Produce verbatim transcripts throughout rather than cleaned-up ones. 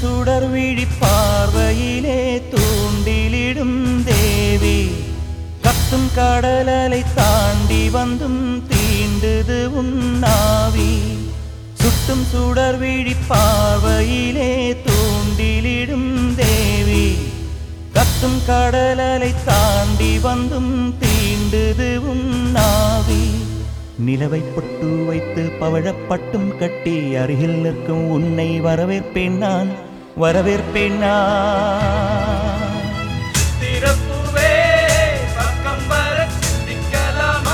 சுடர் விழி பார்வையிலே தூண்டிலிடும் தேவி கத்தும் கடலலை தாண்டி வந்தும் தீண்டுது உன்னாவி சுட்டும் சுடர் விழி பார்வையிலே தூண்டிலிடும் தேவி கத்தும் கடலலை தாண்டி வந்தும் தீண்டுது உன்னாவி நிலவை பொட்டு வைத்து பவழப்பட்டும் கட்டி அருகில் நிற்கும் உன்னை வரவேற்பேன் நான் வரவேற்பேன் நான் திறப்புவே பக்கம் வர சிந்திக்கலாமா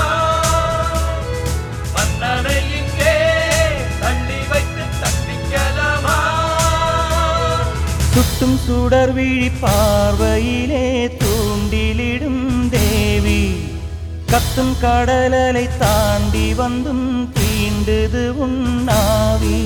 மன்னனை இங்கே தள்ளி வைத்து தப்பிக்கலாமா சுட்டும் சுடர் விழி பார்வையிலே தூண்டிலிடும் தேவி கத்தும் கடலலை தாண்டி வந்தும் தீண்டுது உன்னாவி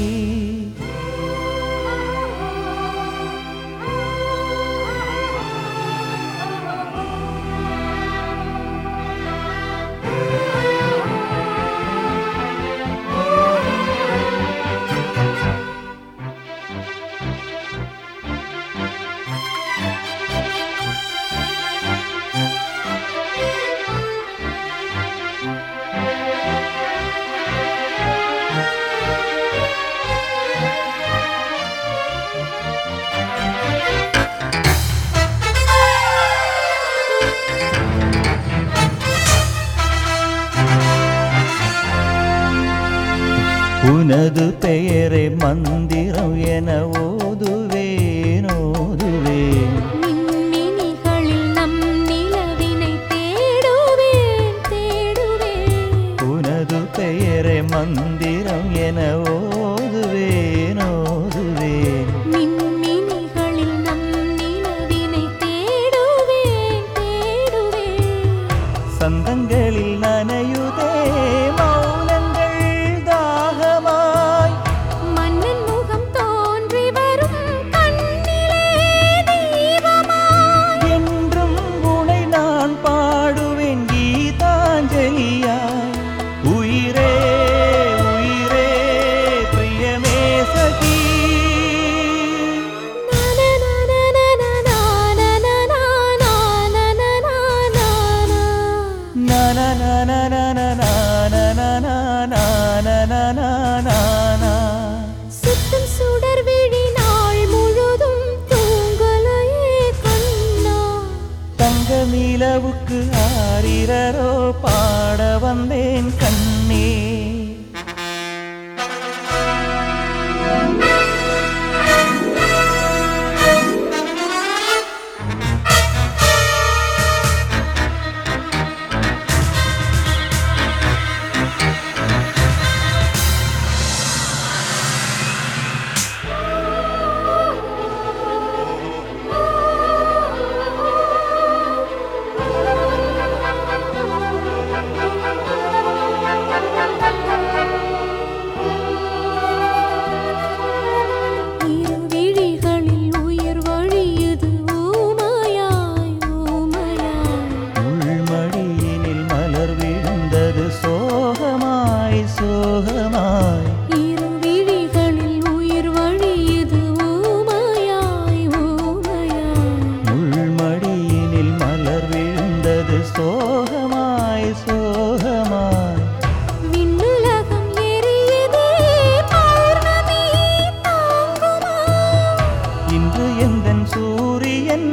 உனது பெயரை மந்திரம் என ஓதுவேன் ஓதுவேன் மின்மினிகளில் நம் நிலவினை தேடுவேன் தேடுவேன் உனது பெயரை மந்திரம் என ஓதுவேன் ஓதுவேன் மின்மினிகளில் நம் நிலவினை தேடுவேன் தேடுவேன் சந்தங்களில் நனையுதே சுட்டும் சுடர் விழி நாள் முழுதும் தூங்கலையே கண்ணா தங்க நிலவுக்கு ஆரிரரோ பாட வந்தேன் கண்ணே சோகமாய் இரு விழிகளில் உயிர் வழியுது ஊமையாய் ஊமையாய் முள்மடியினில் மலர் விழுந்தது சோகமாய் சோகமாய் விண்ணுலகம் எரியுதே பௌர்ணமி தாங்குமா இன்று எந்தன் சூரியன்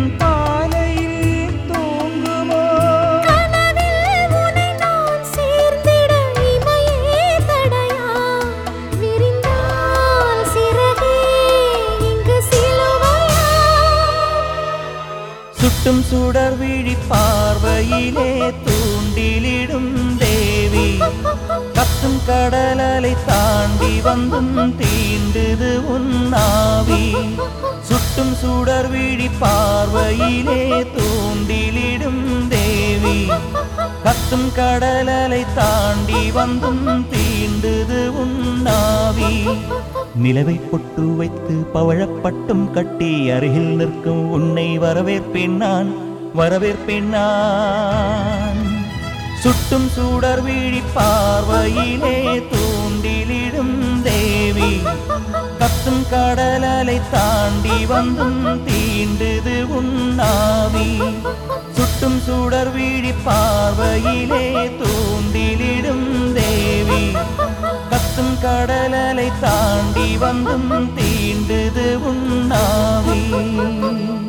சுட்டும் சுடர் விழி பார்வையிலே தூண்டிலிடும் தேவி கத்தும் கடலலை தாண்டி வந்தும் தீண்டுது உன்னாவி சுட்டும் சுடர் விழி பார்வையிலே தூண்டிலிடும் தேவி கத்தும் கடலலை தாண்டி வந்தும் தீண்டுது உன்னாவி நிலவை பொட்டு வைத்து பவழப்பட்டும் கட்டி அருகில் நிற்கும் உன்னை வரவேற்பேன் நான் வரவேற்பேன் நான் சுட்டும் சுடர் விழி பார்வையிலே தூண்டிலிடும் தேவி கத்தும் கடலலை தாண்டி வந்தும் தீண்டுது உன்னாவி சுட்டும் சுடர் விழி பார்வையிலே தூண்டிலிடும் தேவி கத்தும் கடலலை தாண்டி வந்தும் தீண்டுது உன்னாவி